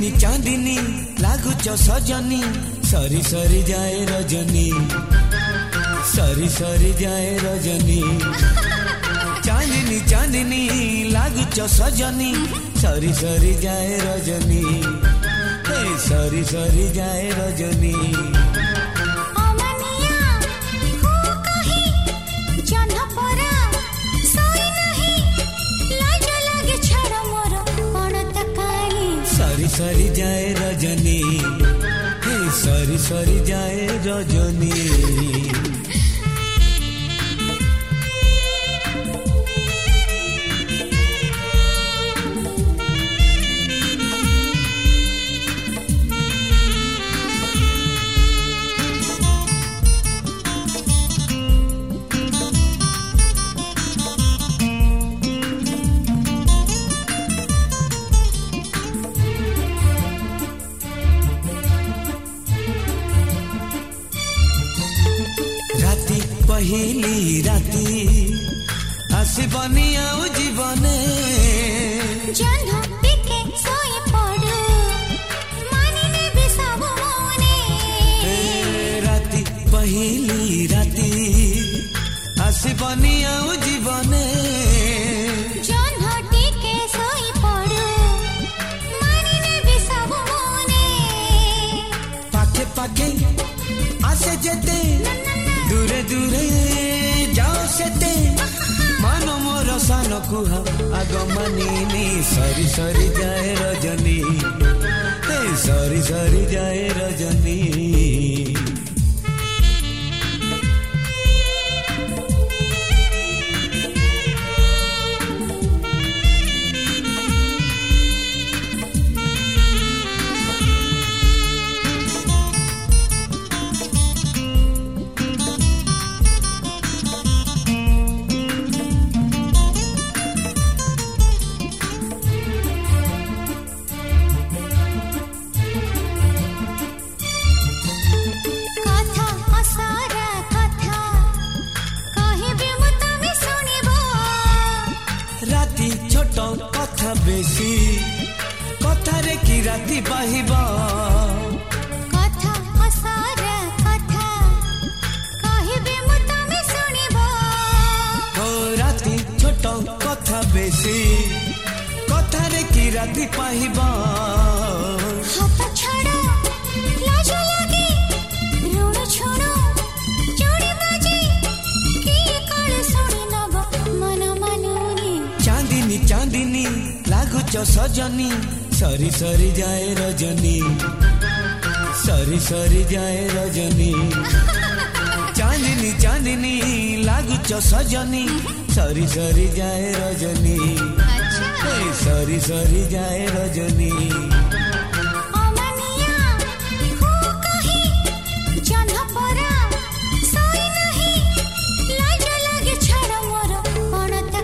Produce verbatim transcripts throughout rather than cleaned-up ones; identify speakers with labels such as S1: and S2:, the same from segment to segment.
S1: चांदनी चांदनी लागुच सजनी सरी सरी जाए रजनी सरी सरी जाए रजनी चांदनी चांदनी लागुच सजनी सरी सरी जाए रजनी सरी सरी जाए रजनी सरी सरी जाए रजनी हे सरी सरी जाए रजनी पहली राती आसबनी आउ जीवने
S2: जन्म टिके सोई पड़ू मानिने भी सब मने
S1: राती पहली राती आसबनी आउ जीवने
S2: जन्म टिके सोई पड़ू मानिने भी सब मने
S1: पाखे पाखे आसे जेते दूरे दूरे जाओ सेते मानो मोर सान कुहा आग मानिनी सरी सरी जाए रजनी सरी सरी जाए रजनी कथा बेसी कथा रे की राती बाहिबा
S2: कथा असारा कथा कहिबे मु तमे सुनिबो
S1: हो राती छोट कथा बेसी कथा रे की राती पाहिबा
S2: हाथ छाड़ो लाज लागे ऋण छोड़ो जोड़ी बाजे की कल सुनी नबो मन मानुनी
S1: चांदनी चांदनी लागुच सजनी सरी सरी जाए रजनी सरी सरी जाए रजनी चांदनी चांदनी लागुच सजनी सरी सरी जाए रजनी सरी सरी जाए रजनी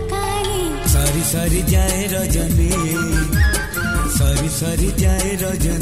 S1: सरी जाए रजनी सरी सरी जाए रजनी।